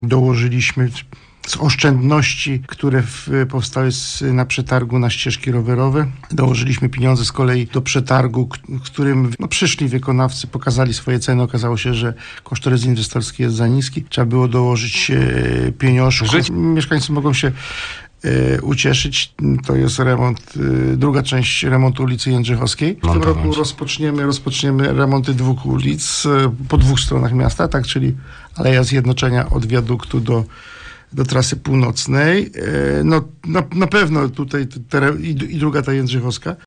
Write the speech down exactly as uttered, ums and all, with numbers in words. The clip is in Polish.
dołożyliśmy z oszczędności, które w, powstały z, na przetargu na ścieżki rowerowe. Dołożyliśmy pieniądze z kolei do przetargu, w którym no, przyszli wykonawcy, pokazali swoje ceny. Okazało się, że kosztorys inwestorski jest za niski. Trzeba było dołożyć e, pieniążków. Żyć. Mieszkańcy mogą się e, ucieszyć. To jest remont, e, druga część remontu ulicy Jędrzejowskiej. W tym roku rozpoczniemy, rozpoczniemy remonty dwóch ulic e, po dwóch stronach miasta, tak, czyli Aleja Zjednoczenia od wiaduktu do do trasy północnej. No na, na pewno tutaj te, i, i druga ta Jędrzejowska.